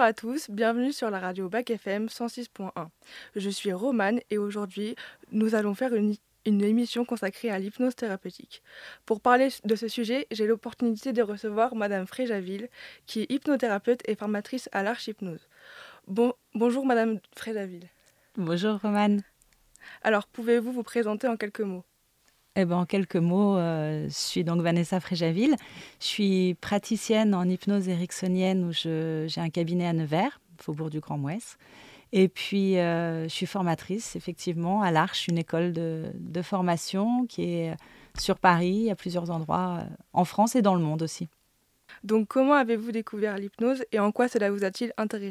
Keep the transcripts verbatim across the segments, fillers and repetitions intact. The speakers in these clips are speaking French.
à tous, bienvenue sur la radio Bac F M cent six point un. Je suis Romane et aujourd'hui, nous allons faire une, une émission consacrée à l'hypnose thérapeutique. Pour parler de ce sujet, j'ai l'opportunité de recevoir Madame Fréjaville, qui est hypnothérapeute et formatrice à l'Arche-Hypnose. Bon, bonjour Madame Fréjaville. Bonjour Romane. Alors, pouvez-vous vous présenter en quelques mots ? Eh ben, en quelques mots, euh, je suis donc Vanessa Fréjaville. Je suis praticienne en hypnose ericksonienne où je, j'ai un cabinet à Nevers, Faubourg du Grand-Mouès. Et puis, euh, je suis formatrice, effectivement, à l'Arche, une école de, de formation qui est sur Paris, à plusieurs endroits, euh, en France et dans le monde aussi. Donc, comment avez-vous découvert l'hypnose et en quoi cela vous a-t-il intéressé ?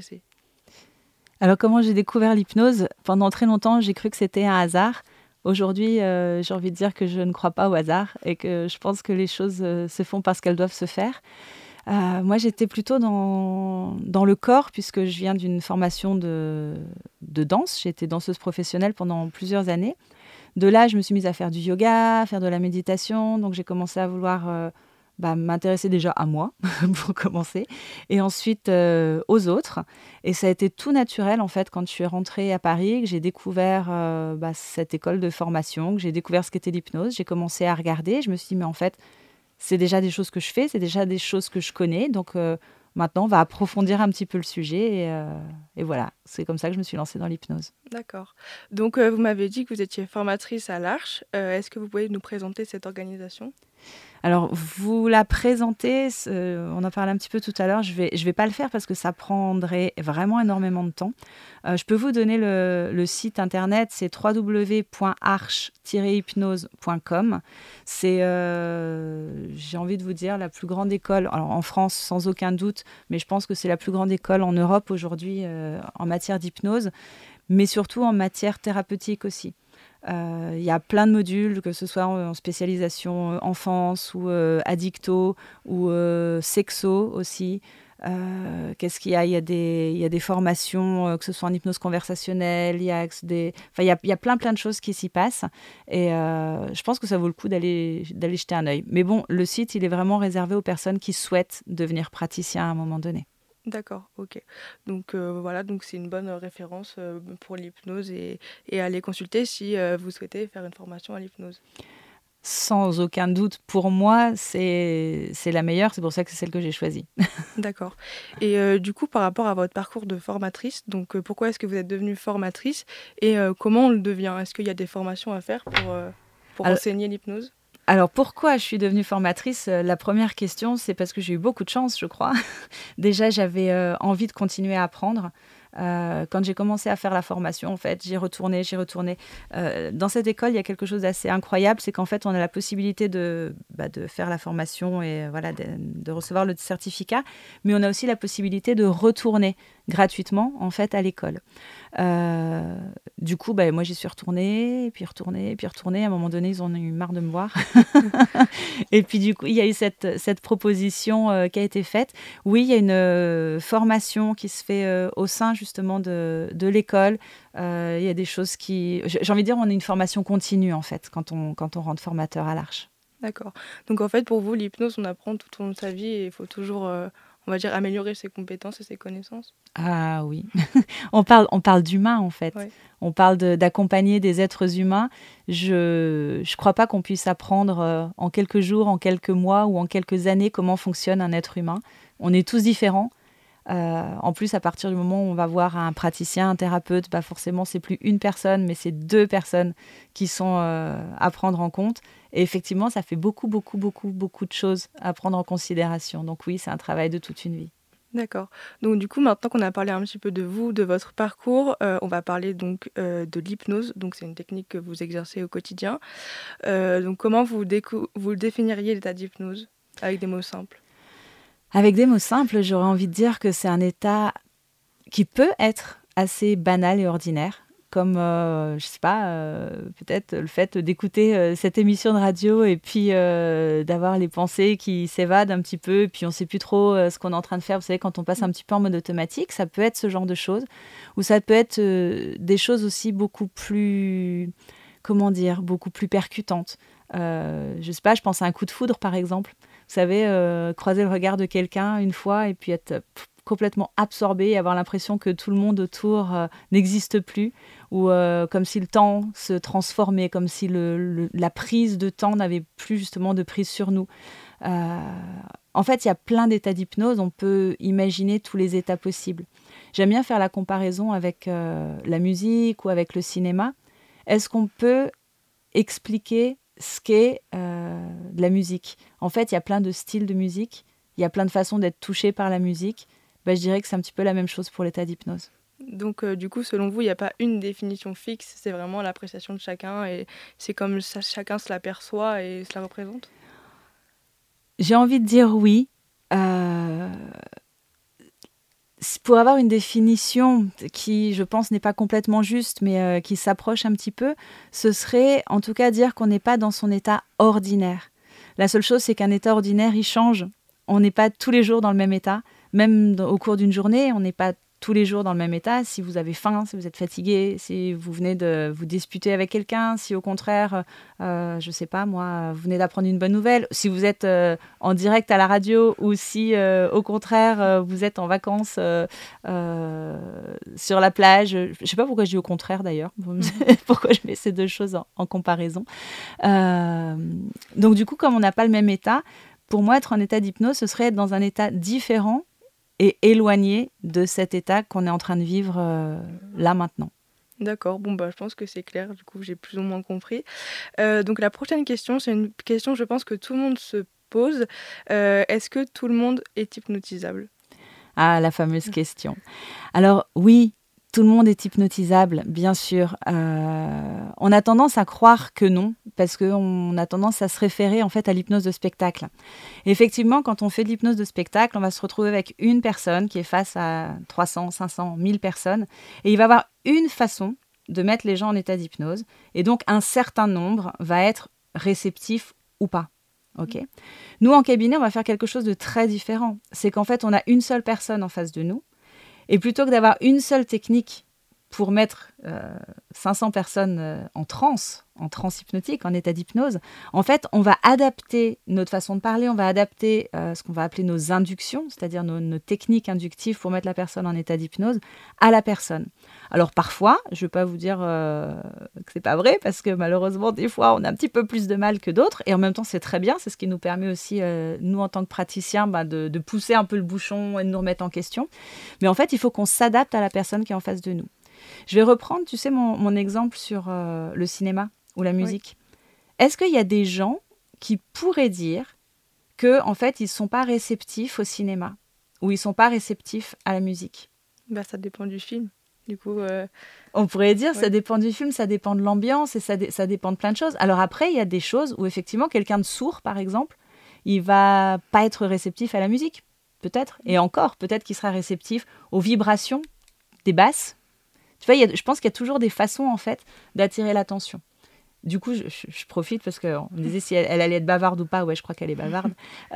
Alors, comment j'ai découvert l'hypnose ? Pendant très longtemps, j'ai cru que c'était un hasard. Aujourd'hui, euh, j'ai envie de dire que je ne crois pas au hasard et que je pense que les choses euh, se font parce qu'elles doivent se faire. Euh, moi, j'étais plutôt dans, dans le corps puisque je viens d'une formation de, de danse. J'ai été danseuse professionnelle pendant plusieurs années. De là, je me suis mise à faire du yoga, à faire de la méditation. Donc, j'ai commencé à vouloir euh, bah, m'intéresser déjà à moi, pour commencer, et ensuite euh, aux autres. Et ça a été tout naturel, en fait, quand je suis rentrée à Paris, que j'ai découvert euh, bah, cette école de formation, que j'ai découvert ce qu'était l'hypnose. J'ai commencé à regarder. Je me suis dit, mais en fait, c'est déjà des choses que je fais, c'est déjà des choses que je connais. Donc, euh, maintenant, on va approfondir un petit peu le sujet. Et, euh, et voilà, c'est comme ça que je me suis lancée dans l'hypnose. D'accord. Donc, euh, vous m'avez dit que vous étiez formatrice à l'Arche. Euh, est-ce que vous pouvez nous présenter cette organisation ? Alors, vous la présentez, euh, on en parlait un petit peu tout à l'heure, je ne vais, je vais pas le faire parce que ça prendrait vraiment énormément de temps. Euh, je peux vous donner le, le site internet, c'est w w w point arche tiret hypnose point com. C'est, euh, j'ai envie de vous dire, la plus grande école, alors en France sans aucun doute, mais je pense que c'est la plus grande école en Europe aujourd'hui euh, en matière d'hypnose, mais surtout en matière thérapeutique aussi. Il euh, y a plein de modules, que ce soit en, en spécialisation euh, enfance ou euh, addicto ou euh, sexo aussi. Euh, qu'est-ce qu'il y a ? Il y a des, il y a des formations, euh, que ce soit en hypnose conversationnelle, il y a des, enfin, il y a, il y a plein, plein de choses qui s'y passent. Et euh, je pense que ça vaut le coup d'aller, d'aller jeter un œil. Mais bon, le site, il est vraiment réservé aux personnes qui souhaitent devenir praticiens à un moment donné. D'accord, ok. Donc euh, voilà, donc c'est une bonne référence euh, pour l'hypnose et, et aller consulter si euh, vous souhaitez faire une formation à l'hypnose. Sans aucun doute, pour moi, c'est, c'est la meilleure. C'est pour ça que c'est celle que j'ai choisie. D'accord. Et euh, du coup, par rapport à votre parcours de formatrice, donc euh, pourquoi est-ce que vous êtes devenue formatrice et euh, comment on le devient ? Est-ce qu'il y a des formations à faire pour, euh, pour Alors, enseigner l'hypnose ? Alors, pourquoi je suis devenue formatrice ? La première question, c'est parce que j'ai eu beaucoup de chance, je crois. Déjà, j'avais euh, envie de continuer à apprendre. Euh, quand j'ai commencé à faire la formation, en fait, j'y retournais, j'y retournais. Euh, dans cette école, il y a quelque chose d'assez incroyable, c'est qu'en fait, on a la possibilité de, bah, de faire la formation et voilà, de, de recevoir le certificat, mais on a aussi la possibilité de retourner gratuitement, en fait, à l'école. Euh, du coup, bah, moi, j'y suis retournée, et puis retournée, et puis retournée. À un moment donné, ils en ont eu marre de me voir. Et puis, du coup, il y a eu cette, cette proposition euh, qui a été faite. Oui, il y a une euh, formation qui se fait euh, au sein, justement, de, de l'école. Euh, il y a des choses qui... J'ai envie de dire, on a une formation continue, en fait, quand on, quand on rentre formateur à l'Arche. D'accord. Donc, en fait, pour vous, l'hypnose, on apprend tout au long de sa vie et il faut toujours, euh, on va dire, améliorer ses compétences et ses connaissances. Ah oui, on parle, on parle d'humain en fait. Ouais. On parle de, d'accompagner des êtres humains. Je ne crois pas qu'on puisse apprendre euh, en quelques jours, en quelques mois ou en quelques années comment fonctionne un être humain. On est tous différents. Euh, en plus, à partir du moment où on va voir un praticien, un thérapeute, bah forcément, c'est plus une personne, mais c'est deux personnes qui sont euh, à prendre en compte. Et effectivement, ça fait beaucoup, beaucoup, beaucoup, beaucoup de choses à prendre en considération. Donc oui, c'est un travail de toute une vie. D'accord. Donc du coup, maintenant qu'on a parlé un petit peu de vous, de votre parcours, euh, on va parler donc euh, de l'hypnose. Donc c'est une technique que vous exercez au quotidien. Euh, donc comment vous, décou- vous définiriez l'état d'hypnose avec des mots simples ? Avec des mots simples, j'aurais envie de dire que c'est un état qui peut être assez banal et ordinaire, comme, euh, je sais pas, euh, peut-être le fait d'écouter euh, cette émission de radio et puis euh, d'avoir les pensées qui s'évadent un petit peu, et puis on ne sait plus trop euh, ce qu'on est en train de faire. Vous savez, quand on passe un petit peu en mode automatique, ça peut être ce genre de choses, ou ça peut être euh, des choses aussi beaucoup plus, comment dire, beaucoup plus percutantes. Euh, je sais pas, je pense à un coup de foudre, par exemple. Vous savez, euh, croiser le regard de quelqu'un une fois et puis être complètement absorbé, avoir l'impression que tout le monde autour euh, n'existe plus, ou euh, comme si le temps se transformait, comme si le, le, la prise de temps n'avait plus justement de prise sur nous. Euh, en fait, il y a plein d'états d'hypnose, on peut imaginer tous les états possibles. J'aime bien faire la comparaison avec euh, la musique ou avec le cinéma. Est-ce qu'on peut expliquer ce qu'est euh, de la musique? En fait, il y a plein de styles de musique, il y a plein de façons d'être touché par la musique. Ben, je dirais que c'est un petit peu la même chose pour l'état d'hypnose. Donc, euh, du coup, selon vous, il n'y a pas une définition fixe, c'est vraiment l'appréciation de chacun et c'est comme ça, chacun se l'aperçoit et se la représente? J'ai envie de dire oui. Euh... Pour avoir une définition qui, je pense, n'est pas complètement juste, mais euh, qui s'approche un petit peu, ce serait en tout cas dire qu'on n'est pas dans son état ordinaire. La seule chose, c'est qu'un état ordinaire, il change. On n'est pas tous les jours dans le même état. Même dans, au cours d'une journée, on n'est pas tous les jours dans le même état. Si vous avez faim, si vous êtes fatigué, si vous venez de vous disputer avec quelqu'un, si au contraire, euh, je ne sais pas moi, vous venez d'apprendre une bonne nouvelle, si vous êtes euh, en direct à la radio ou si euh, au contraire, euh, vous êtes en vacances euh, euh, sur la plage. Je ne sais pas pourquoi je dis au contraire d'ailleurs, pourquoi je mets ces deux choses en, en comparaison. Euh, donc du coup, comme on n'a pas le même état, pour moi, être en état d'hypnose, ce serait être dans un état différent et éloigné de cet état qu'on est en train de vivre euh, là maintenant. D'accord, bon bah je pense que c'est clair, du coup j'ai plus ou moins compris. Euh, donc la prochaine question, c'est une question je pense que tout le monde se pose. Euh, est-ce que tout le monde est hypnotisable? Ah, la fameuse question. Alors oui, tout le monde est hypnotisable, bien sûr. Euh, on a tendance à croire que non, parce qu'on a tendance à se référer en fait à l'hypnose de spectacle. Et effectivement, quand on fait de l'hypnose de spectacle, on va se retrouver avec une personne qui est face à trois cents, cinq cents, mille personnes, et il va avoir une façon de mettre les gens en état d'hypnose, et donc un certain nombre va être réceptif ou pas. Okay. Nous, en cabinet, on va faire quelque chose de très différent. C'est qu'en fait, on a une seule personne en face de nous, et plutôt que d'avoir une seule technique pour mettre euh, cinq cents personnes euh, en transe, en transe hypnotique, en état d'hypnose, en fait, on va adapter notre façon de parler, on va adapter euh, ce qu'on va appeler nos inductions, c'est-à-dire nos, nos techniques inductives pour mettre la personne en état d'hypnose, à la personne. Alors parfois, je ne vais pas vous dire euh, que ce n'est pas vrai, parce que malheureusement, des fois, on a un petit peu plus de mal que d'autres, et en même temps, c'est très bien, c'est ce qui nous permet aussi, euh, nous, en tant que praticiens, bah, de, de pousser un peu le bouchon et de nous remettre en question. Mais en fait, il faut qu'on s'adapte à la personne qui est en face de nous. Je vais reprendre, tu sais, mon, mon exemple sur euh, le cinéma ou la musique. Oui. Est-ce qu'il y a des gens qui pourraient dire qu'en en fait, ils ne sont pas réceptifs au cinéma ou ils ne sont pas réceptifs à la musique? Bah, ça dépend du film. Du coup, euh... on pourrait dire, ouais. Ça dépend du film, ça dépend de l'ambiance et ça, dé- ça dépend de plein de choses. Alors après, il y a des choses où effectivement, quelqu'un de sourd, par exemple, il ne va pas être réceptif à la musique, peut-être. Et encore, peut-être qu'il sera réceptif aux vibrations des basses. Tu vois, il y a, je pense qu'il y a toujours des façons, en fait, d'attirer l'attention. Du coup, je, je, je profite parce qu'on me disait si elle, elle allait être bavarde ou pas. Ouais, je crois qu'elle est bavarde.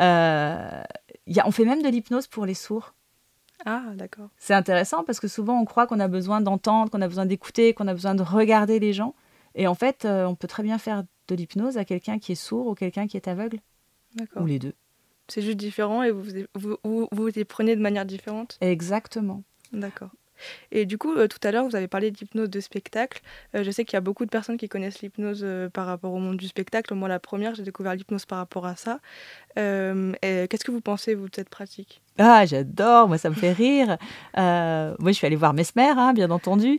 Euh, y a, on fait même de l'hypnose pour les sourds. Ah, d'accord. C'est intéressant parce que souvent, on croit qu'on a besoin d'entendre, qu'on a besoin d'écouter, qu'on a besoin de regarder les gens. Et en fait, euh, on peut très bien faire de l'hypnose à quelqu'un qui est sourd ou quelqu'un qui est aveugle. D'accord. Ou les deux. C'est juste différent et vous vous, vous, vous les prenez de manière différente? Exactement. D'accord. Et du coup, euh, tout à l'heure, vous avez parlé d'hypnose de spectacle. Euh, je sais qu'il y a beaucoup de personnes qui connaissent l'hypnose euh, par rapport au monde du spectacle. Moi, la première, j'ai découvert l'hypnose par rapport à ça. Euh, et qu'est-ce que vous pensez, vous, de cette pratique? Ah, j'adore, moi, ça me fait rire. Euh, moi, je suis allée voir Mesmer, hein, bien entendu.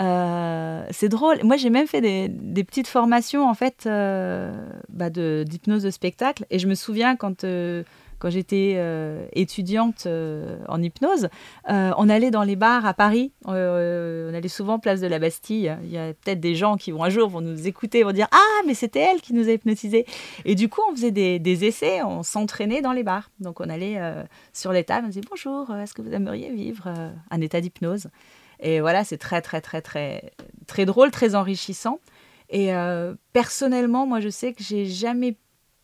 Euh, c'est drôle. Moi, j'ai même fait des, des petites formations, en fait, euh, bah de, d'hypnose de spectacle. Et je me souviens quand... Euh, Quand j'étais euh, étudiante euh, en hypnose, euh, on allait dans les bars à Paris. Euh, on allait souvent place de la Bastille. Il y a peut-être des gens qui vont un jour vont nous écouter, vont dire « Ah, mais c'était elle qui nous a hypnotisés !» Et du coup, on faisait des, des essais, on s'entraînait dans les bars. Donc, on allait euh, sur les tables, on disait « Bonjour, est-ce que vous aimeriez vivre euh, un état d'hypnose ?» Et voilà, c'est très, très, très, très, très drôle, très enrichissant. Et euh, personnellement, moi, je sais que j'ai jamais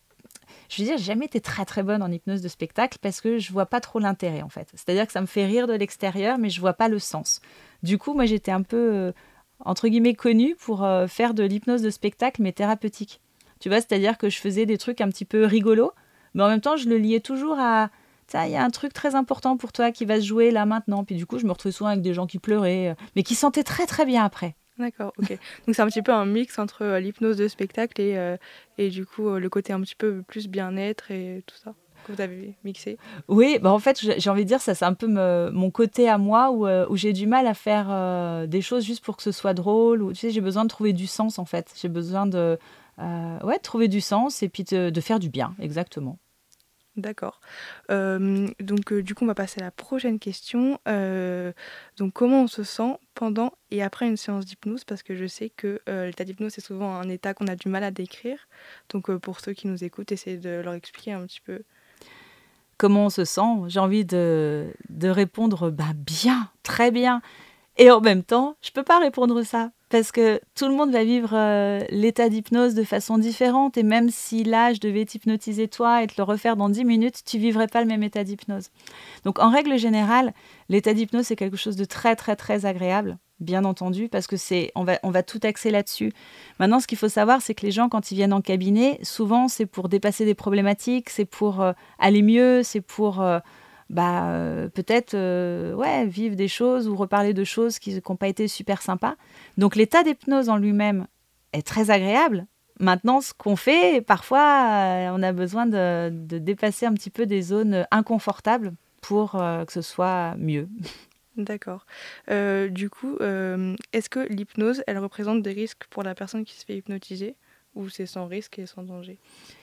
Je veux dire, j'ai jamais été très très bonne en hypnose de spectacle parce que je vois pas trop l'intérêt en fait. C'est-à-dire que ça me fait rire de l'extérieur, mais je vois pas le sens. Du coup, moi j'étais un peu euh, entre guillemets connue pour euh, faire de l'hypnose de spectacle mais thérapeutique. Tu vois, c'est-à-dire que je faisais des trucs un petit peu rigolos, mais en même temps je le liais toujours à il y a un truc très important pour toi qui va se jouer là maintenant. Puis du coup, je me retrouvais souvent avec des gens qui pleuraient, euh, mais qui sentaient très très bien après. D'accord, ok. Donc c'est un petit peu un mix entre euh, l'hypnose de spectacle et, euh, et du coup euh, le côté un petit peu plus bien-être et tout ça que vous avez mixé. Oui, bah en fait, j'ai j'ai envie de dire, ça c'est un peu me- mon côté à moi où, euh, où j'ai du mal à faire euh, des choses juste pour que ce soit drôle. Ou, tu sais, j'ai besoin de trouver du sens en fait. J'ai besoin de, euh, ouais, de trouver du sens et puis de, de faire du bien, exactement. D'accord. Euh, donc euh, du coup on va passer à la prochaine question. Euh, donc comment on se sent pendant et après une séance d'hypnose? Parce que je sais que euh, l'état d'hypnose c'est souvent un état qu'on a du mal à décrire. Donc euh, pour ceux qui nous écoutent, essayez de leur expliquer un petit peu. Comment on se sent? J'ai envie de, de répondre bah, bien, très bien. Et en même temps, je peux pas répondre ça parce que tout le monde va vivre euh, l'état d'hypnose de façon différente et même si là, je devais t'hypnotiser toi et te le refaire dans dix minutes, tu vivrais pas le même état d'hypnose. Donc en règle générale, l'état d'hypnose c'est quelque chose de très très très agréable, bien entendu, parce que c'est on va on va tout axer là-dessus. Maintenant, ce qu'il faut savoir, c'est que les gens quand ils viennent en cabinet, souvent c'est pour dépasser des problématiques, c'est pour euh, aller mieux, c'est pour euh, bah, euh, peut-être euh, ouais, vivre des choses ou reparler de choses qui n'ont pas été super sympas. Donc l'état d'hypnose en lui-même est très agréable. Maintenant, ce qu'on fait, parfois, euh, on a besoin de, de dépasser un petit peu des zones inconfortables pour euh, que ce soit mieux. D'accord. Euh, du coup, euh, est-ce que l'hypnose, elle représente des risques pour la personne qui se fait hypnotiser ou c'est sans risque et sans danger?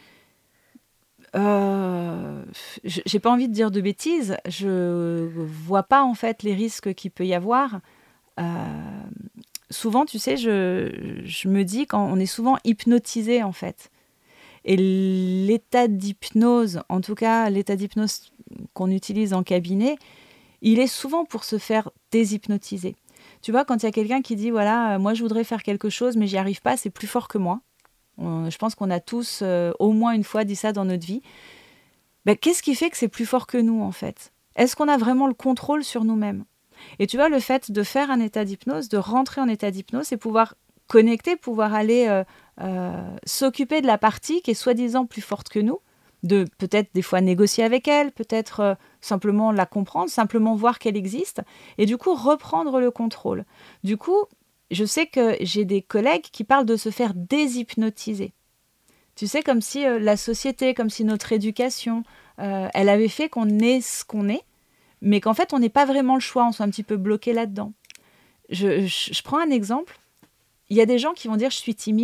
Euh, je- j'ai pas envie de dire de bêtises. Je vois pas en fait les risques qu'il peut y avoir. Euh, souvent, tu sais, je, je me dis quand on est souvent hypnotisé en fait. Et l'état d'hypnose, en tout cas l'état d'hypnose qu'on utilise en cabinet, il est souvent pour se faire déshypnotiser. Tu vois, quand il y a quelqu'un qui dit, voilà, euh, moi je voudrais faire quelque chose, mais j'y arrive pas, c'est plus fort que moi. On- je pense qu'on a tous euh, au moins une fois dit ça dans notre vie. Ben, qu'est-ce qui fait que c'est plus fort que nous, en fait? Est-ce qu'on a vraiment le contrôle sur nous-mêmes? Et tu vois, le fait de faire un état d'hypnose, de rentrer en état d'hypnose, c'est pouvoir connecter, pouvoir aller euh, euh, s'occuper de la partie qui est soi-disant plus forte que nous, de peut-être des fois négocier avec elle, peut-être euh, simplement la comprendre, simplement voir qu'elle existe, et du coup reprendre le contrôle. Du coup, je sais que j'ai des collègues qui parlent de se faire déshypnotiser. Tu sais, comme si euh, la société, comme si notre éducation, euh, elle avait fait qu'on est ce qu'on est, mais qu'en fait, on n'est pas vraiment le choix, on soit un petit peu bloqué là-dedans. Je, je, je prends un exemple. Il y a des gens qui vont dire « je suis timide »,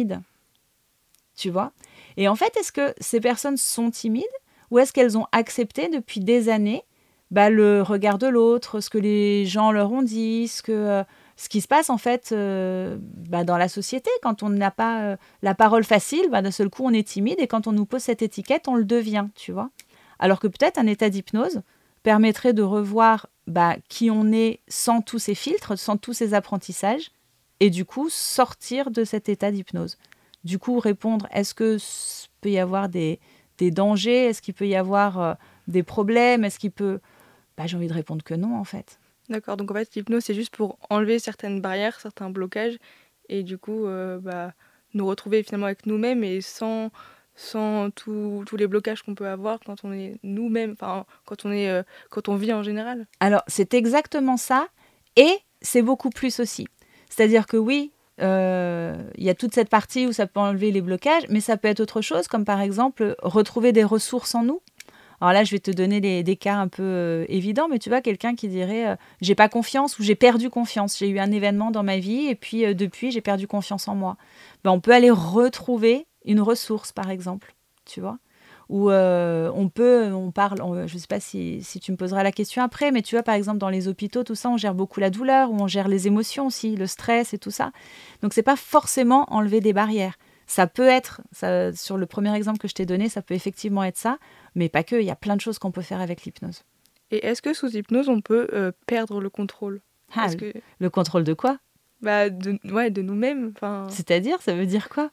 tu vois. Et en fait, est-ce que ces personnes sont timides ou est-ce qu'elles ont accepté depuis des années bah, le regard de l'autre, ce que les gens leur ont dit, ce, que, euh, ce qui se passe en fait euh, bah, dans la société. Quand on n'a pas euh, la parole facile, bah, d'un seul coup, on est timide et quand on nous pose cette étiquette, on le devient, tu vois. Alors que peut-être un état d'hypnose permettrait de revoir bah, qui on est sans tous ces filtres, sans tous ces apprentissages, et du coup sortir de cet état d'hypnose. Du coup, répondre, est-ce que peut y avoir des, des dangers? Est-ce qu'il peut y avoir euh, des problèmes? Est-ce qu'il peut... Bah, j'ai envie de répondre que non, en fait. D'accord, donc en fait l'hypnose c'est juste pour enlever certaines barrières, certains blocages et du coup euh, bah, nous retrouver finalement avec nous-mêmes et sans, sans tous tous les blocages qu'on peut avoir quand on est nous-mêmes, enfin quand on est euh, quand on vit en général. Alors, c'est exactement ça, et c'est beaucoup plus aussi. C'est-à-dire que oui, euh, il y a toute cette partie où ça peut enlever les blocages, mais ça peut être autre chose, comme par exemple retrouver des ressources en nous. Alors là, je vais te donner des, des cas un peu euh, évidents, mais tu vois, quelqu'un qui dirait euh, j'ai pas confiance ou j'ai perdu confiance. J'ai eu un événement dans ma vie et puis euh, depuis, j'ai perdu confiance en moi. Ben, on peut aller retrouver une ressource, par exemple, tu vois. Ou euh, on peut, on parle, on- je ne sais pas si, si tu me poseras la question après, mais tu vois, par exemple, dans les hôpitaux, tout ça, on gère beaucoup la douleur, ou on gère les émotions aussi, le stress et tout ça. Donc, c'est pas forcément enlever des barrières. Ça peut être, ça, sur le premier exemple que je t'ai donné, ça peut effectivement être ça, mais pas que, il y a plein de choses qu'on peut faire avec l'hypnose. Et est-ce que sous hypnose on peut euh, perdre le contrôle? Ah, Est-ce le que le contrôle de quoi? bah de ouais de nous-mêmes, enfin C'est-à-dire, ça veut dire quoi?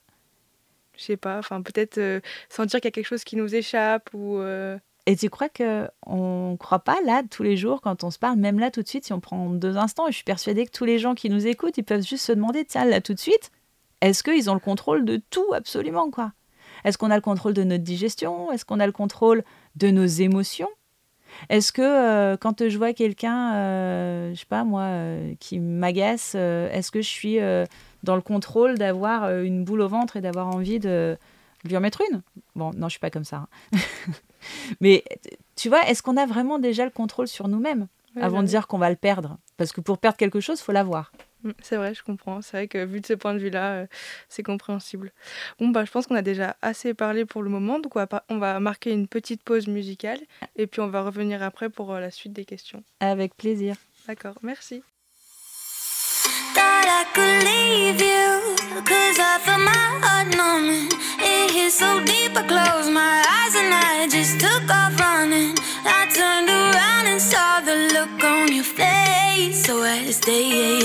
je sais pas, enfin peut-être euh, sentir qu'il y a quelque chose qui nous échappe ou euh, Et tu crois que on croit pas là tous les jours quand on se parle, même là tout de suite, si on prend deux instants, et je suis persuadée que tous les gens qui nous écoutent, ils peuvent juste se demander, tiens, là tout de suite, est-ce qu'ils ont le contrôle de tout absolument quoi? Est-ce qu'on a le contrôle de notre digestion? Est-ce qu'on a le contrôle de nos émotions? Est-ce que euh, quand je vois quelqu'un, euh, je sais pas moi, euh, qui m'agace, euh, est-ce que je suis euh, dans le contrôle d'avoir euh, une boule au ventre et d'avoir envie de lui en mettre une? Bon, non, je suis pas comme ça. Hein. Mais tu vois, est-ce qu'on a vraiment déjà le contrôle sur nous-mêmes Ouais, avant bah de oui. dire qu'on va le perdre? Parce que pour perdre quelque chose, il faut l'avoir. Mm, c'est vrai, je comprends. C'est vrai que vu de ce point de vue-là, euh, c'est compréhensible. Bon, bah, je pense qu'on a déjà assez parlé pour le moment, donc on va, par- on va marquer une petite pause musicale et puis on va revenir après pour euh, la suite des questions. Avec plaisir. D'accord, merci. Thought I could leave you, cause I felt my heart numbing. It hit so deep, I closed my eyes and I just took off running. I turned around and saw the look on your face. So I had to stay,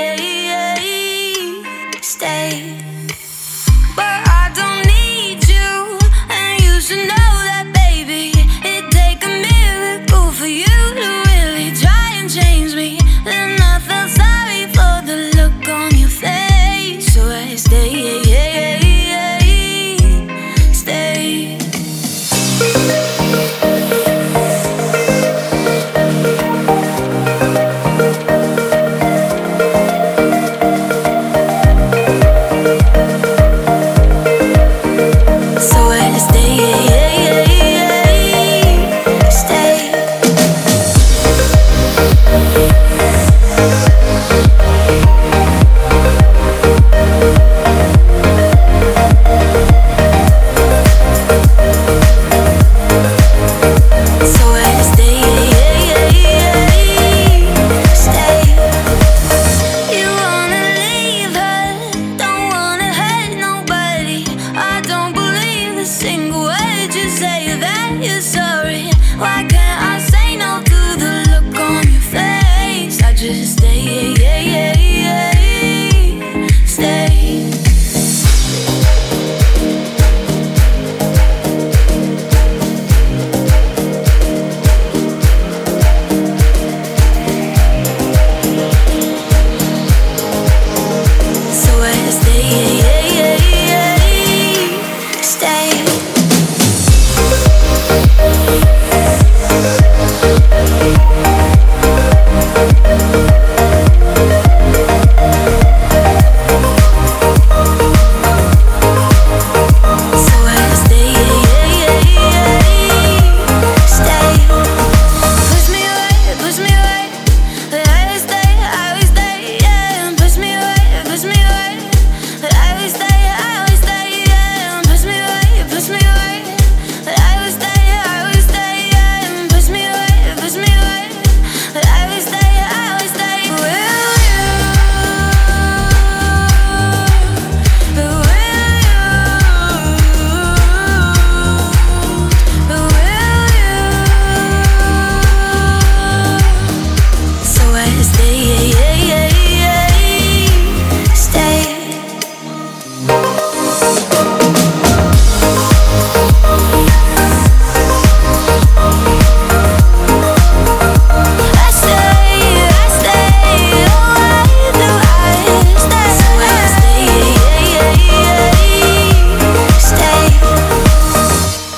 stay. But I don't need you, and you should know that, baby. It'd take a miracle for you to really try and change me. Then I felt sorry for the look on your face. So I stay, stay. So I stay, stay. So I stay, stay. You wanna leave her, don't wanna hurt nobody. I don't believe a single word you say that you're sorry. Why can't I say no to the look on your face? I just stay, stay. So I stay, stay. So I stay, stay. Push me away, push me away. But I will stay, I will stay, yeah. Push me away, push me away. But I will stay, I will stay, yeah. Push me away, push me away. But I will stay, I will stay, yeah. Push me away, push me away. But I will stay, I will stay. Will you? Will you? So I stay, stay. I stay, I stay, oh why do I stay? So I stay, stay.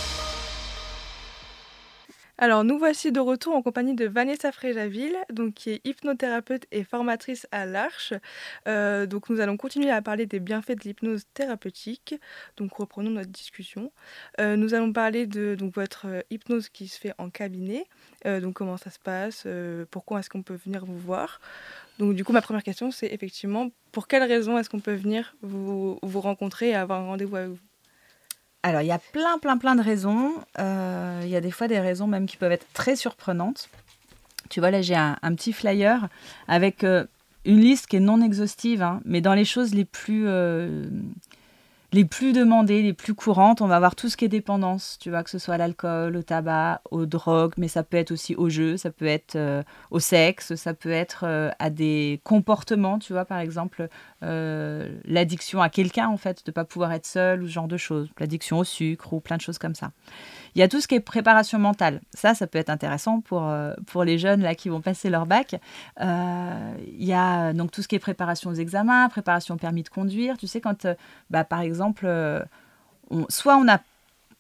Alors, nous voici de retour en compagnie de Vanessa Fréjaville, donc, qui est hypnothérapeute et formatrice à l'Arche. Euh, donc, nous allons continuer à parler des bienfaits de l'hypnose thérapeutique. Donc, reprenons notre discussion. Euh, nous allons parler de donc, votre euh, hypnose qui se fait en cabinet. Euh, donc, comment ça se passe, euh, pourquoi est-ce qu'on peut venir vous voir. Donc, du coup, ma première question, c'est effectivement, pour quelles raisons est-ce qu'on peut venir vous, vous rencontrer et avoir un rendez-vous avec vous? Alors, il y a plein, plein, plein de raisons. Euh, Il y a des fois des raisons même qui peuvent être très surprenantes. Tu vois, là, j'ai un, un petit flyer avec euh, une liste qui est non exhaustive, hein, mais dans les choses les plus, euh, les plus demandées, les plus courantes, on va avoir tout ce qui est dépendance, tu vois, que ce soit à l'alcool, au tabac, aux drogues, mais ça peut être aussi au jeu, ça peut être euh, au sexe, ça peut être euh, à des comportements, tu vois, par exemple, euh, l'addiction à quelqu'un, en fait, de ne pas pouvoir être seul ou ce genre de choses, l'addiction au sucre ou plein de choses comme ça. Il y a tout ce qui est préparation mentale. Ça, ça peut être intéressant pour, euh, pour les jeunes là, qui vont passer leur bac. Euh, il y a donc tout ce qui est préparation aux examens, préparation au permis de conduire. Tu sais, quand, euh, bah, par exemple, euh, on, soit on n'a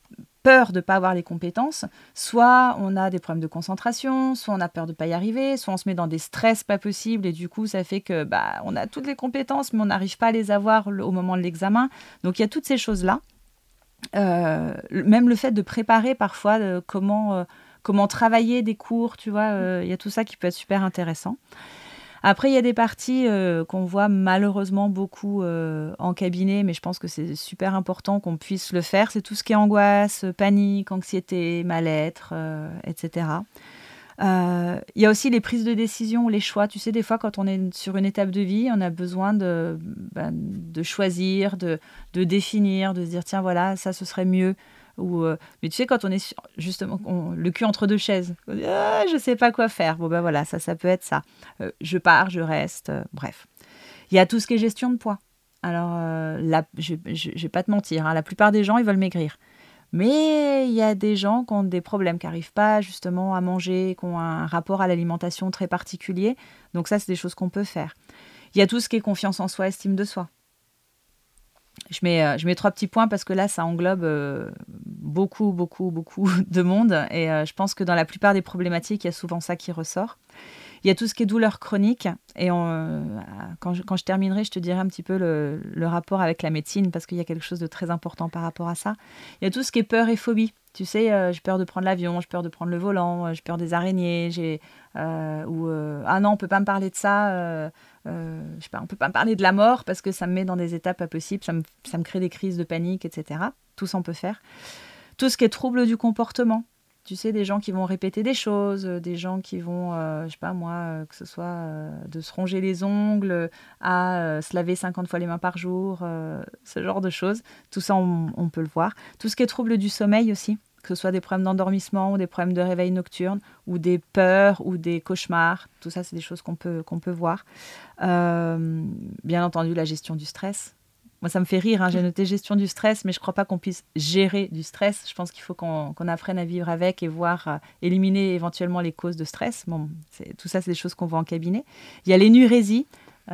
peur de ne pas avoir les compétences, soit on a des problèmes de concentration, soit on a peur de ne pas y arriver, soit on se met dans des stress pas possibles et du coup, ça fait que bah, on a toutes les compétences, mais on n'arrive pas à les avoir au moment de l'examen. Donc, il y a toutes ces choses-là. Euh, même le fait de préparer parfois euh, comment, euh, comment travailler des cours, tu vois, euh, il y a tout ça qui peut être super intéressant. Après, il y a des parties euh, qu'on voit malheureusement beaucoup euh, en cabinet, mais je pense que c'est super important qu'on puisse le faire. C'est tout ce qui est angoisse, panique, anxiété, mal-être, euh, et cetera. Euh, il y a aussi les prises de décision, les choix. Tu sais, des fois, quand on est sur une étape de vie, on a besoin de, ben, de choisir, de, de définir, de se dire, tiens, voilà, ça, ce serait mieux. Ou, euh, mais tu sais, quand on est sur, justement on, le cul entre deux chaises, on dit, ah, je ne sais pas quoi faire. Bon, ben voilà, ça, ça peut être ça. Euh, je pars, je reste, euh, bref. Il y a tout ce qui est gestion de poids. Alors, euh, la, je ne vais pas te mentir, hein, la plupart des gens, ils veulent maigrir. Mais il y a des gens qui ont des problèmes, qui n'arrivent pas justement à manger, qui ont un rapport à l'alimentation très particulier. Donc ça, c'est des choses qu'on peut faire. Il y a tout ce qui est confiance en soi, estime de soi. Je mets, euh, je mets trois petits points parce que là, ça englobe euh, beaucoup, beaucoup, beaucoup de monde. Et euh, je pense que dans la plupart des problématiques, il y a souvent ça qui ressort. Il y a tout ce qui est douleur chronique. Et on, euh, quand, je, quand je terminerai, je te dirai un petit peu le, le rapport avec la médecine parce qu'il y a quelque chose de très important par rapport à ça. Il y a tout ce qui est peur et phobie. Tu sais, euh, j'ai peur de prendre l'avion, j'ai peur de prendre le volant, euh, j'ai peur des araignées. J'ai, euh, ou, euh, ah non, on ne peut pas me parler de ça. Euh, euh, je sais pas, on ne peut pas me parler de la mort parce que ça me met dans des étapes pas possibles. Ça me, ça me crée des crises de panique, et cetera. Tout ça, on peut faire. Tout ce qui est trouble du comportement. Tu sais, des gens qui vont répéter des choses, des gens qui vont, euh, je sais pas moi, euh, que ce soit euh, de se ronger les ongles, à euh, se laver cinquante fois les mains par jour, euh, ce genre de choses. Tout ça, on, on peut le voir. Tout ce qui est trouble du sommeil aussi, que ce soit des problèmes d'endormissement ou des problèmes de réveil nocturne, ou des peurs ou des cauchemars. Tout ça, c'est des choses qu'on peut, qu'on peut voir. Euh, bien entendu, la gestion du stress. Moi, ça me fait rire, hein. J'ai noté gestion du stress, mais je ne crois pas qu'on puisse gérer du stress. Je pense qu'il faut qu'on, qu'on apprenne à vivre avec et voir euh, éliminer éventuellement les causes de stress. Bon, c'est, tout ça, c'est des choses qu'on voit en cabinet. Il y a l'énurésie.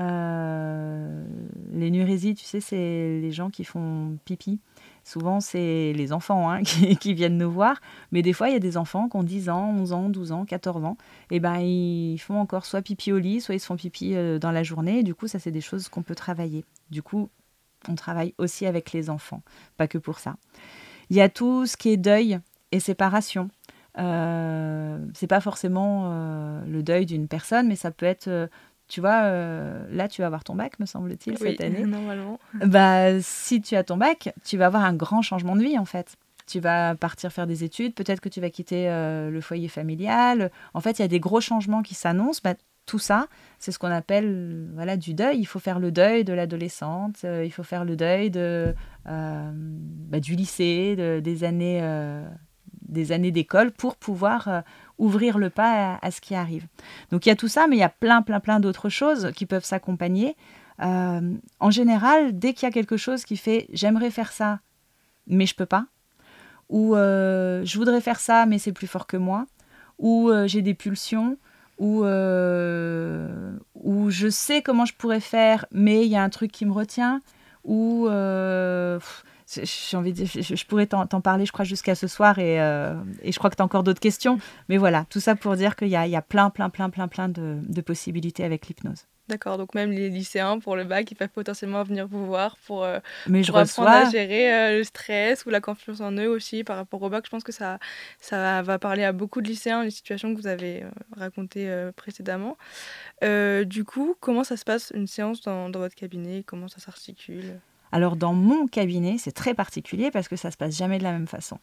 Euh, l'énurésie, tu sais, c'est les gens qui font pipi. Souvent, c'est les enfants hein, qui, qui viennent nous voir. Mais des fois, il y a des enfants qui ont dix ans, onze ans, douze ans, quatorze ans. Et ben, ils font encore soit pipi au lit, soit ils se font pipi euh, dans la journée. Et du coup, ça, c'est des choses qu'on peut travailler. Du coup, on travaille aussi avec les enfants, pas que pour ça. Il y a tout ce qui est deuil et séparation. Euh, c'est pas forcément euh, le deuil d'une personne, mais ça peut être, euh, tu vois, euh, là tu vas avoir ton bac, me semble-t-il, oui, cette année. Normalement. Bah, si tu as ton bac, tu vas avoir un grand changement de vie en fait. Tu vas partir faire des études, peut-être que tu vas quitter euh, le foyer familial. En fait, il y a des gros changements qui s'annoncent. Bah, tout ça, c'est ce qu'on appelle voilà, du deuil. Il faut faire le deuil de l'adolescente, euh, il faut faire le deuil de, euh, bah, du lycée, de, des, années, euh, des années d'école pour pouvoir euh, ouvrir le pas à, à ce qui arrive. Donc il y a tout ça, mais il y a plein, plein, plein d'autres choses qui peuvent s'accompagner. Euh, en général, dès qu'il y a quelque chose qui fait « j'aimerais faire ça, mais je ne peux pas », ou euh, « je voudrais faire ça, mais c'est plus fort que moi », ou euh, « j'ai des pulsions », Où, euh, où je sais comment je pourrais faire, mais il y a un truc qui me retient, ou euh, j'ai envie de dire, je, je pourrais t'en, t'en parler, je crois, jusqu'à ce soir, et, euh, et je crois que tu as encore d'autres questions. Mais voilà, tout ça pour dire qu'il y a, il y a plein, plein, plein, plein, plein de, de possibilités avec l'hypnose. D'accord, donc même les lycéens, pour le bac, ils peuvent potentiellement venir vous voir pour, euh, Mais pour je apprendre reçois... à gérer euh, le stress ou la confiance en eux aussi par rapport au bac. Je pense que ça, ça va parler à beaucoup de lycéens, les situations que vous avez euh, racontées euh, précédemment. Euh, du coup, comment ça se passe une séance dans, dans votre cabinet? Comment ça s'articule? Alors, dans mon cabinet, c'est très particulier parce que ça ne se passe jamais de la même façon.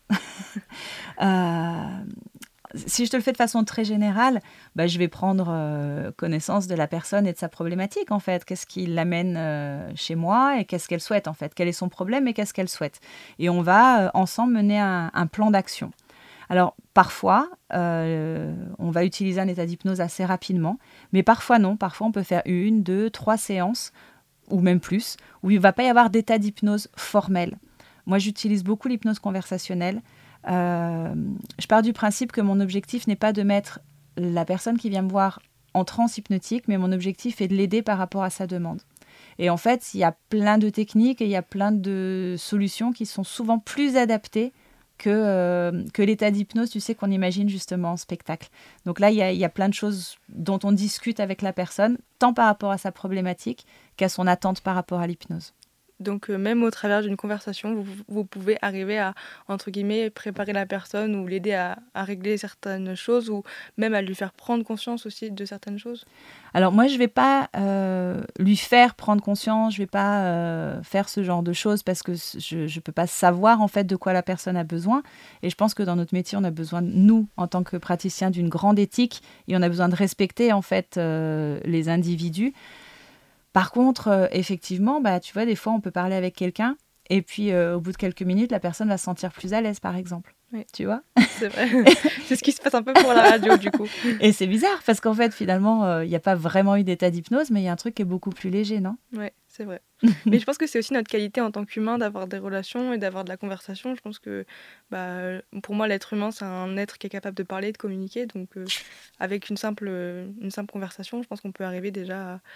euh... Si je te le fais de façon très générale, bah, je vais prendre euh, connaissance de la personne et de sa problématique, en fait. Qu'est-ce qui l'amène euh, chez moi et qu'est-ce qu'elle souhaite, en fait. Quel est son problème et qu'est-ce qu'elle souhaite. Et on va euh, ensemble mener un, un plan d'action. Alors, parfois, euh, on va utiliser un état d'hypnose assez rapidement, mais parfois non. Parfois, on peut faire une, deux, trois séances, ou même plus, où il ne va pas y avoir d'état d'hypnose formel. Moi, j'utilise beaucoup l'hypnose conversationnelle. Euh, je pars du principe que mon objectif n'est pas de mettre la personne qui vient me voir en transe hypnotique, mais mon objectif est de l'aider par rapport à sa demande. Et en fait, il y a plein de techniques et il y a plein de solutions qui sont souvent plus adaptées que, euh, que l'état d'hypnose, tu sais, qu'on imagine justement en spectacle. Donc là, il y a, y a plein de choses dont on discute avec la personne, tant par rapport à sa problématique qu'à son attente par rapport à l'hypnose. Donc euh, même au travers d'une conversation, vous, vous pouvez arriver à, entre guillemets, préparer la personne ou l'aider à, à régler certaines choses ou même à lui faire prendre conscience aussi de certaines choses. Alors moi, je ne vais pas euh, lui faire prendre conscience, je ne vais pas euh, faire ce genre de choses parce que je ne peux pas savoir en fait de quoi la personne a besoin. Et je pense que dans notre métier, on a besoin, nous, en tant que praticiens, d'une grande éthique et on a besoin de respecter en fait euh, les individus. Par contre, euh, effectivement, bah, tu vois, des fois, on peut parler avec quelqu'un et puis euh, au bout de quelques minutes, la personne va se sentir plus à l'aise, par exemple. Oui. Tu vois ? C'est vrai. C'est ce qui se passe un peu pour la radio, du coup. Et c'est bizarre parce qu'en fait, finalement, il n'y a pas vraiment eu d'état d'hypnose, mais il y a un truc qui est beaucoup plus léger, non ? Oui, c'est vrai. Mais je pense que c'est aussi notre qualité en tant qu'humain d'avoir des relations et d'avoir de la conversation. Je pense que bah, pour moi, l'être humain, c'est un être qui est capable de parler, de communiquer. Donc, euh, avec une simple, une simple conversation, je pense qu'on peut arriver déjà à...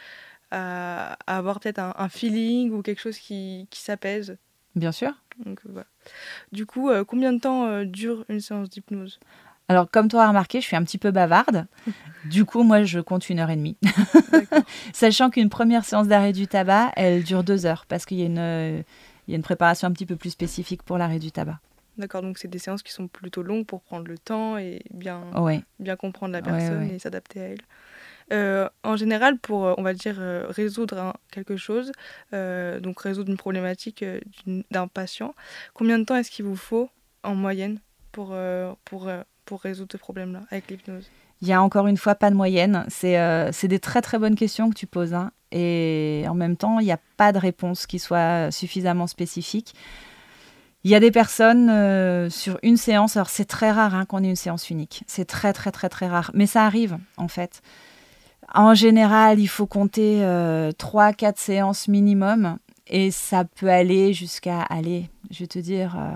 À, à avoir peut-être un, un feeling ou quelque chose qui, qui s'apaise. Bien sûr. Donc, euh, voilà. Du coup, euh, combien de temps euh, dure une séance d'hypnose ? Alors, comme tu as remarqué, je suis un petit peu bavarde. Du coup, moi, je compte une heure et demie. Sachant qu'une première séance d'arrêt du tabac, elle dure deux heures parce qu'il y a une, euh, il y a une préparation un petit peu plus spécifique pour l'arrêt du tabac. D'accord, donc c'est des séances qui sont plutôt longues pour prendre le temps et bien, ouais. bien comprendre la personne ouais, ouais. et s'adapter à elle. Euh, en général, pour, on va dire, euh, résoudre un, quelque chose, euh, donc résoudre une problématique euh, d'une, d'un patient, combien de temps est-ce qu'il vous faut, en moyenne, pour, euh, pour, euh, pour résoudre ce problème-là, avec l'hypnose ? Il n'y a encore une fois pas de moyenne. C'est, euh, c'est des très très bonnes questions que tu poses. Hein. Et en même temps, il n'y a pas de réponse qui soit suffisamment spécifique. Il y a des personnes euh, sur une séance, alors c'est très rare hein, qu'on ait une séance unique. C'est très très très très rare. Mais ça arrive, en fait. En général, il faut compter euh, trois à quatre séances minimum et ça peut aller jusqu'à, allez, je vais te dire, euh,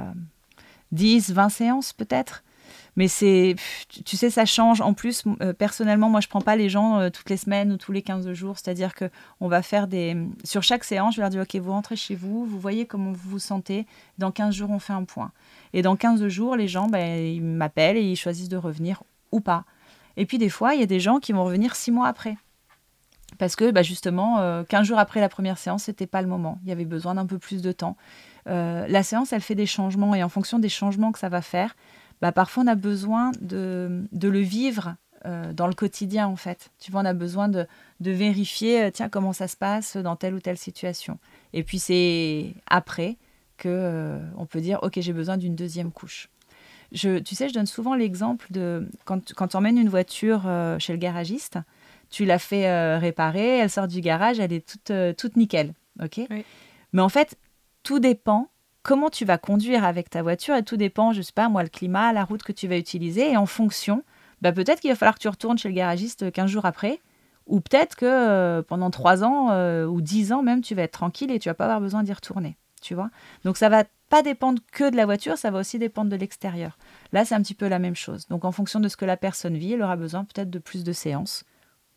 dix, vingt séances peut-être. Mais c'est, tu sais, ça change. En plus, euh, personnellement, moi, je ne prends pas les gens euh, toutes les semaines ou tous les quinze jours. C'est-à-dire qu'on va faire des... Sur chaque séance, je vais leur dire, OK, vous rentrez chez vous, vous voyez comment vous vous sentez. Dans quinze jours, on fait un point. Et dans quinze jours, les gens, ben, ils m'appellent et ils choisissent de revenir ou pas. Et puis des fois, il y a des gens qui vont revenir six mois après. Parce que bah, justement, euh, quinze jours après la première séance, ce n'était pas le moment. Il y avait besoin d'un peu plus de temps. Euh, la séance, elle fait des changements. Et en fonction des changements que ça va faire, bah, parfois on a besoin de, de le vivre euh, dans le quotidien, en fait. Tu vois, on a besoin de, de vérifier, euh, tiens, comment ça se passe dans telle ou telle situation. Et puis c'est après qu'on euh, peut dire, OK, j'ai besoin d'une deuxième couche. Je, tu sais, je donne souvent l'exemple de quand, quand tu emmènes une voiture euh, chez le garagiste, tu la fais euh, réparer, elle sort du garage, elle est toute, euh, toute nickel. Okay ? Oui. Mais en fait, tout dépend comment tu vas conduire avec ta voiture et tout dépend, je ne sais pas, moi, le climat, la route que tu vas utiliser. Et en fonction, bah, peut-être qu'il va falloir que tu retournes chez le garagiste quinze jours après ou peut-être que euh, pendant trois ans euh, ou dix ans même, tu vas être tranquille et tu ne vas pas avoir besoin d'y retourner. Tu vois ? Donc, ça ne va pas dépendre que de la voiture, ça va aussi dépendre de l'extérieur. Là, c'est un petit peu la même chose. Donc, en fonction de ce que la personne vit, elle aura besoin peut-être de plus de séances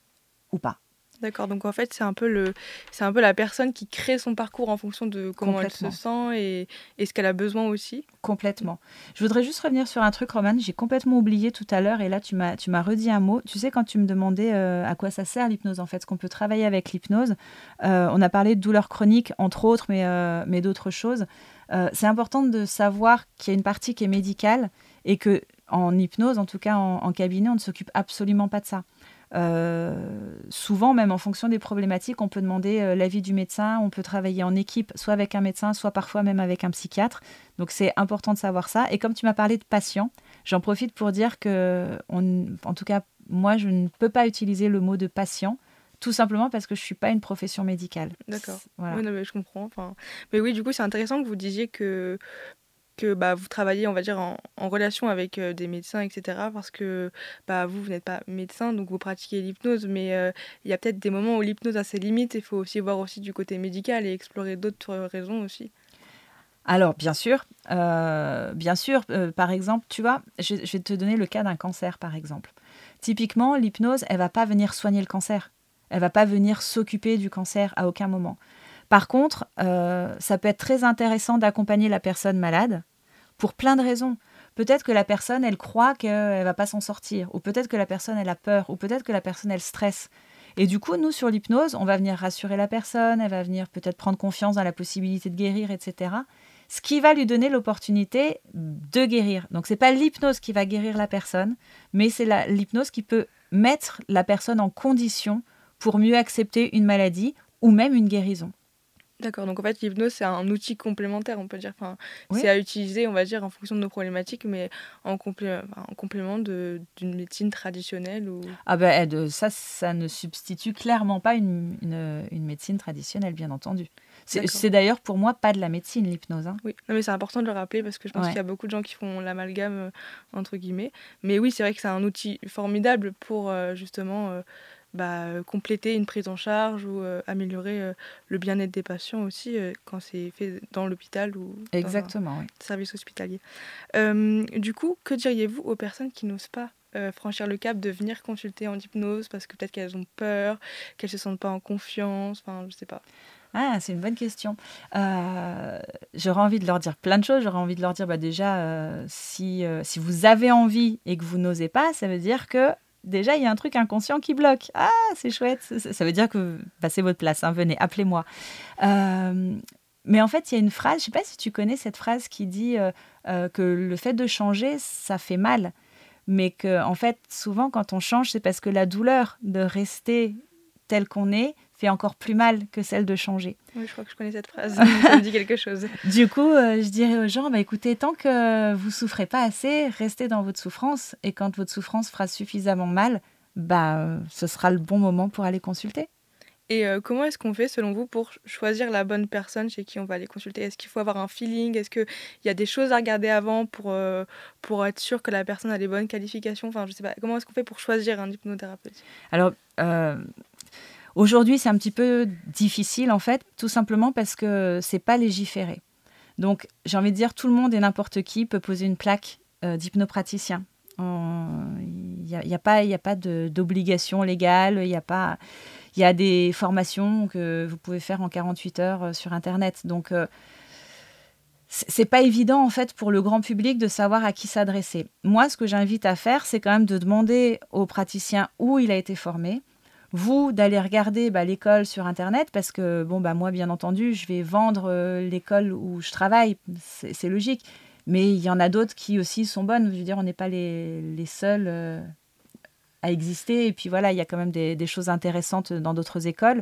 ou pas. D'accord, donc en fait, c'est un peu, le, c'est un peu la personne qui crée son parcours en fonction de comment elle se sent et, et ce qu'elle a besoin aussi. Complètement. Je voudrais juste revenir sur un truc, Romane, j'ai complètement oublié tout à l'heure et là, tu m'as, tu m'as redit un mot. Tu sais, quand tu me demandais euh, à quoi ça sert l'hypnose, en fait, ce qu'on peut travailler avec l'hypnose, euh, on a parlé de douleurs chroniques, entre autres, mais, euh, mais d'autres choses. Euh, c'est important de savoir qu'il y a une partie qui est médicale et qu'en hypnose, en tout cas en, en cabinet, on ne s'occupe absolument pas de ça. Euh, souvent, même en fonction des problématiques, on peut demander euh, l'avis du médecin, on peut travailler en équipe, soit avec un médecin, soit parfois même avec un psychiatre. Donc, c'est important de savoir ça. Et comme tu m'as parlé de patients, j'en profite pour dire que, on, en tout cas, moi, je ne peux pas utiliser le mot de patient, tout simplement parce que je ne suis pas une profession médicale. D'accord. Voilà. Oui, non, mais je comprends. Enfin, mais oui, du coup, c'est intéressant que vous disiez que que bah, vous travaillez, on va dire, en, en relation avec euh, des médecins, et cetera. Parce que bah, vous, vous n'êtes pas médecin, donc vous pratiquez l'hypnose, mais il euh, y a peut-être des moments où l'hypnose a ses limites. Il faut aussi voir aussi du côté médical et explorer d'autres raisons aussi. Alors, bien sûr, euh, bien sûr. Euh, par exemple, tu vois, je, je vais te donner le cas d'un cancer, par exemple. Typiquement, l'hypnose, elle ne va pas venir soigner le cancer. Elle ne va pas venir s'occuper du cancer à aucun moment. Par contre, euh, ça peut être très intéressant d'accompagner la personne malade pour plein de raisons. Peut-être que la personne, elle croit qu'elle ne va pas s'en sortir, ou peut-être que la personne, elle a peur, ou peut-être que la personne, elle stresse. Et du coup, nous, sur l'hypnose, on va venir rassurer la personne, elle va venir peut-être prendre confiance dans la possibilité de guérir, et cetera. Ce qui va lui donner l'opportunité de guérir. Donc, ce n'est pas l'hypnose qui va guérir la personne, mais c'est la, l'hypnose qui peut mettre la personne en condition pour mieux accepter une maladie ou même une guérison. D'accord, donc en fait l'hypnose c'est un outil complémentaire, on peut dire. Enfin, Oui. c'est à utiliser, on va dire, en fonction de nos problématiques, mais en, complé- enfin, en complément de, d'une médecine traditionnelle ou... Ah ben, de- ça, ça ne substitue clairement pas une, une, une médecine traditionnelle, bien entendu. C'est, D'accord. c'est d'ailleurs pour moi pas de la médecine, l'hypnose. Hein. Oui, non, mais c'est important de le rappeler parce que je pense Ouais. qu'il y a beaucoup de gens qui font l'amalgame, euh, entre guillemets. Mais oui, c'est vrai que c'est un outil formidable pour euh, justement euh, bah, euh, compléter une prise en charge ou euh, améliorer euh, le bien-être des patients aussi euh, quand c'est fait dans l'hôpital ou dans un Exactement, oui. service hospitalier. Euh, du coup, que diriez-vous aux personnes qui n'osent pas euh, franchir le cap de venir consulter en hypnose parce que peut-être qu'elles ont peur, qu'elles se sentent pas en confiance, enfin, je sais pas. Ah, c'est une bonne question. Euh, j'aurais envie de leur dire plein de choses. J'aurais envie de leur dire, bah, déjà, euh, si, euh, si vous avez envie et que vous n'osez pas, ça veut dire que déjà, il y a un truc inconscient qui bloque. Ah, c'est chouette. Ça, ça veut dire que bah, c'est votre place. Hein, venez, appelez-moi. Euh, mais en fait, il y a une phrase, je ne sais pas si tu connais cette phrase qui dit euh, euh, que le fait de changer, ça fait mal. Mais que, en fait, souvent, quand on change, c'est parce que la douleur de rester tel qu'on est fait encore plus mal que celle de changer. Oui, je crois que je connais cette phrase. Ça me dit quelque chose. Du coup, euh, je dirais aux gens, bah, écoutez, tant que vous souffrez pas assez, restez dans votre souffrance. Et quand votre souffrance fera suffisamment mal, bah, euh, ce sera le bon moment pour aller consulter. Et euh, comment est-ce qu'on fait, selon vous, pour choisir la bonne personne chez qui on va aller consulter? Est-ce qu'il faut avoir un feeling? Est-ce qu'il y a des choses à regarder avant pour, euh, pour être sûr que la personne a les bonnes qualifications? Enfin, je sais pas. Comment est-ce qu'on fait pour choisir un hypnothérapeute? Alors, euh, aujourd'hui, c'est un petit peu difficile, en fait, tout simplement parce que c'est pas légiféré. Donc, j'ai envie de dire, tout le monde et n'importe qui peut poser une plaque euh, d'hypnopraticien. Il n'y a, y a pas, y a pas de, d'obligation légale, il y a pas... Il y a des formations que vous pouvez faire en quarante-huit heures sur Internet. Donc, euh, c'est pas évident, en fait, pour le grand public de savoir à qui s'adresser. Moi, ce que j'invite à faire, c'est quand même de demander au praticien où il a été formé. Vous, d'aller regarder bah, l'école sur Internet, parce que, bon, bah, moi, bien entendu, je vais vendre euh, l'école où je travaille. C'est, c'est logique. Mais il y en a d'autres qui aussi sont bonnes. Je veux dire, on n'est pas les, les seuls... Euh, à exister. Et puis voilà, il y a quand même des, des choses intéressantes dans d'autres écoles.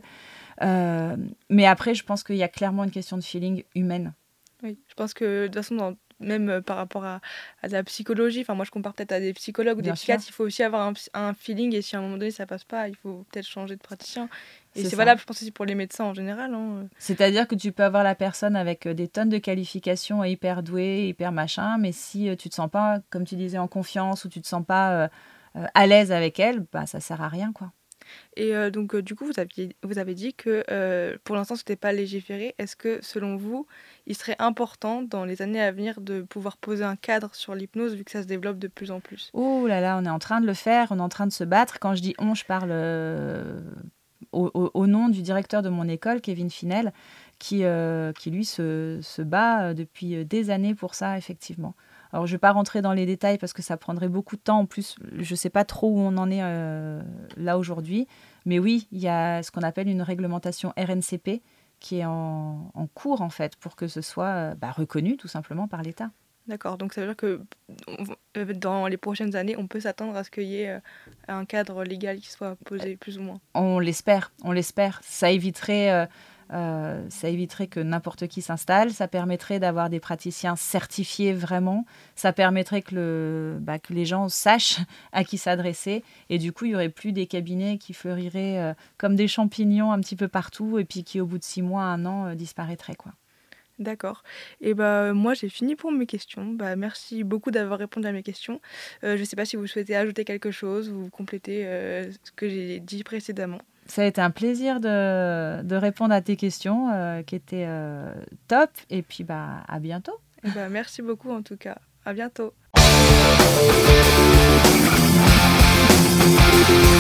Euh, mais après, je pense qu'il y a clairement une question de feeling humaine. Oui, je pense que de toute façon, dans, même euh, par rapport à, à la psychologie, enfin moi je compare peut-être à des psychologues ou des Bien psychiatres, sûr. il faut aussi avoir un, un feeling et si à un moment donné ça passe pas, il faut peut-être changer de praticien. Et C'est c'est ça. valable, je pense aussi pour les médecins en général. Hein. C'est-à-dire que tu peux avoir la personne avec des tonnes de qualifications et hyper douée, hyper machin, mais si euh, tu te sens pas, comme tu disais, en confiance ou tu te sens pas euh, euh, à l'aise avec elle, bah, ça sert à rien, quoi. Et euh, donc, euh, du coup, vous, aviez, vous avez dit que euh, pour l'instant, ce n'était pas légiféré. Est-ce que, selon vous, il serait important dans les années à venir de pouvoir poser un cadre sur l'hypnose vu que ça se développe de plus en plus? Oh là là, on est en train de le faire, on est en train de se battre. Quand je dis on, je parle euh, au, au, au nom du directeur de mon école, Kevin Finel, qui, euh, qui lui, se, se bat depuis des années pour ça, effectivement. Alors, je ne vais pas rentrer dans les détails parce que ça prendrait beaucoup de temps. En plus, je ne sais pas trop où on en est euh, là aujourd'hui. Mais oui, il y a ce qu'on appelle une réglementation R N C P qui est en, en cours, en fait, pour que ce soit bah, reconnu, tout simplement, par l'État. D'accord, donc ça veut dire que on, dans les prochaines années, on peut s'attendre à ce qu'il y ait un cadre légal qui soit posé, plus ou moins. On l'espère, on l'espère. Ça éviterait... Euh, Euh, ça éviterait que n'importe qui s'installe, ça permettrait d'avoir des praticiens certifiés vraiment, ça permettrait que, le, bah, que les gens sachent à qui s'adresser et du coup il n'y aurait plus des cabinets qui fleuriraient euh, comme des champignons un petit peu partout et puis qui au bout de six mois, un an euh, disparaîtraient, quoi. D'accord. Et bah moi j'ai fini pour mes questions. Bah merci beaucoup d'avoir répondu à mes questions. Euh, je ne sais pas si vous souhaitez ajouter quelque chose ou compléter euh, ce que j'ai dit précédemment. Ça a été un plaisir de, de répondre à tes questions euh, qui étaient euh, top et puis bah à bientôt. Et bah merci beaucoup en tout cas. À bientôt.